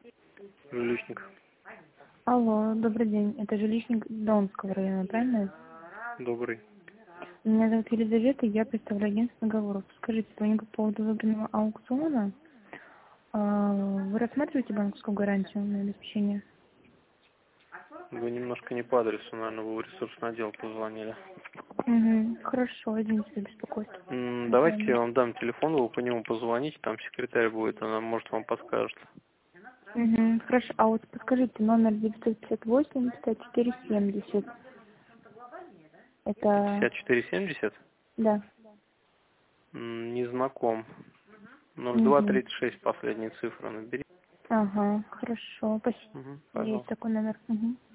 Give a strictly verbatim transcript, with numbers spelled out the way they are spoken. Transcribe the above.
Жилищник. Алло, добрый день. Это жилищник Донского района, правильно? Добрый. Меня зовут Елизавета, я представляю агентство договоров. Скажите, звоню по поводу выбранного аукциона. А, Вы рассматриваете банковскую гарантию на обеспечение? Вы немножко не по адресу, наверное, вы в ресурсный отдел позвонили. Угу. Хорошо, извините за беспокойство. М, Давайте я вам дам телефон, вы по нему позвоните, там секретарь будет, она может вам подскажет. Угу. Хорошо, а вот подскажите, номер девятьсот пятьдесят восемь пятьдесят четыре семьдесят. Это... пятьдесят четыре семьдесят? Да. М, Не знаком. ноль два Угу. тридцать шесть последняя цифра набери. Ага, хорошо, спасибо. Угу, Есть пожалуйста. такой номер. Угу.